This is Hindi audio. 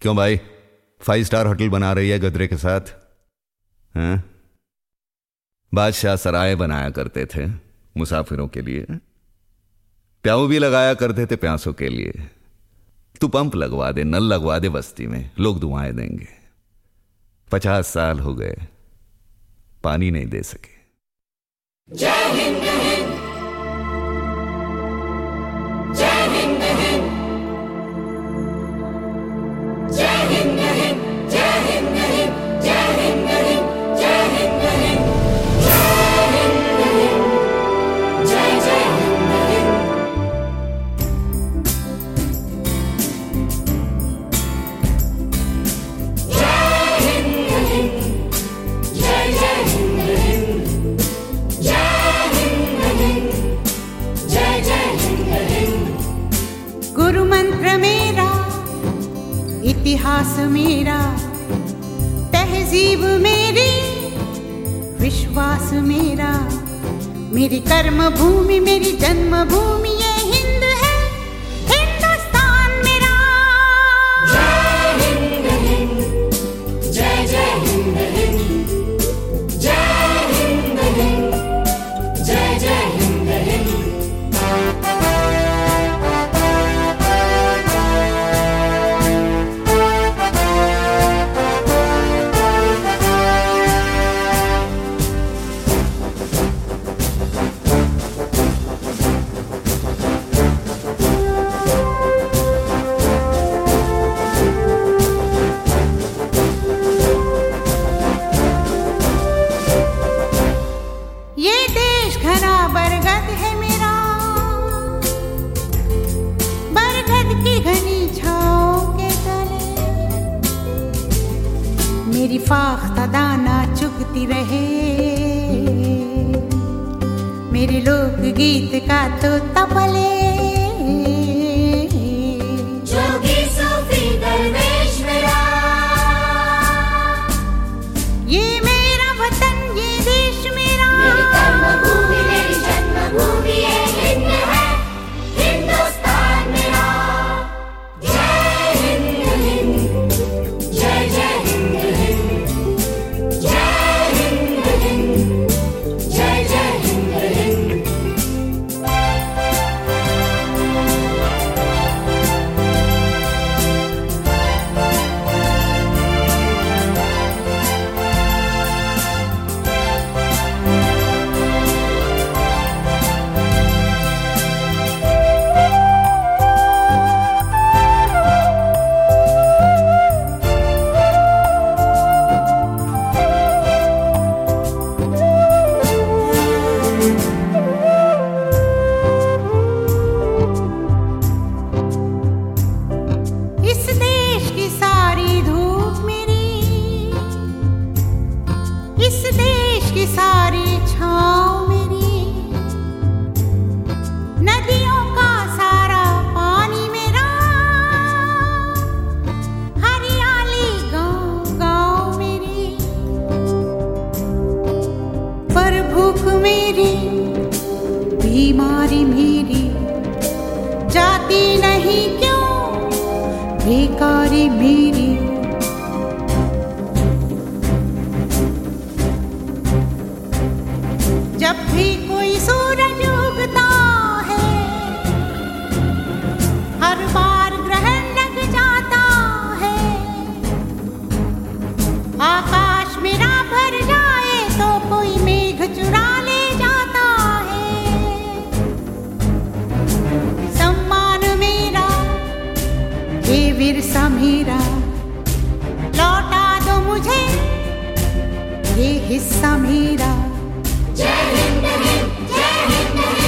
क्यों भाई, 5 स्टार होटल बना रही है गदरे के साथ? हैं? बादशाह सराय बनाया करते थे मुसाफिरों के लिए, प्याऊ भी लगाया करते थे प्यासों के लिए। तू पंप लगवा दे, नल लगवा दे बस्ती में, लोग दुआएं देंगे। 50 साल हो गए, पानी नहीं दे सके। जय हिंद हिंद, जय हिंद हिंद, जय हिंद हिंद, जय हिंद हिंद, जय हिंद हिंद, जय हिंद हिंद, जय हिंद हिंद, जय जय हिंद हिंद। जय हिंद हिंद, जय जय हिंद हिंद, जय हिंद हिंद, जय जय हिंद हिंद। गुरु मंत्र मेरा, इतिहास मेरा, तहजीब मेरी, विश्वास मेरा, मेरी कर्म भूमि, मेरी जन्म भूमि ये हिंद है, हिंदुस्तान मेरा। जय हिंद हिंद, जय जय हिंद हिंद, जय हिंद हिंद, जय जय हिंद हिंद। ये देश घना बरगद है मेरा, बरगद की घनी छाओं के तले मेरी फाख्ता दाना चुगती रहे, मेरे लोक गीत का तो तबले। जोगी सूफी दरवेश मेरा, ये मेरा वतन, ये देश मेरा, मेरी कर्म भूमि, मेरी जन्म भूमि ये हिंद है, हिंदुस्तान मेरा। जय हिंद हिंद, जय जय हिंद हिंद, जय हिंद हिंद, जय जय हिंद हिंद। इस देश की सारी धूप मेरी, इस देश की सारी छाँव मेरी, नदियों का सारा पानी मेरा, हरियाली गाँव गाँव मेरी, पर भूख मेरी, बीमारी मेरी, जाती नहीं क्यों बेकारी मेरी। जब भी कोई सूरज उगता है, हर बार ग्रहण लग जाता है, आकाश मेरा भर जाए तो कोई मेघ चुरा ले जाता है। सम्मान मेरा, ये विरसा मेरा, लौटा दो मुझे ये हिस्सा मेरा। जय हिंद हिंद, जय हिंद हिंद,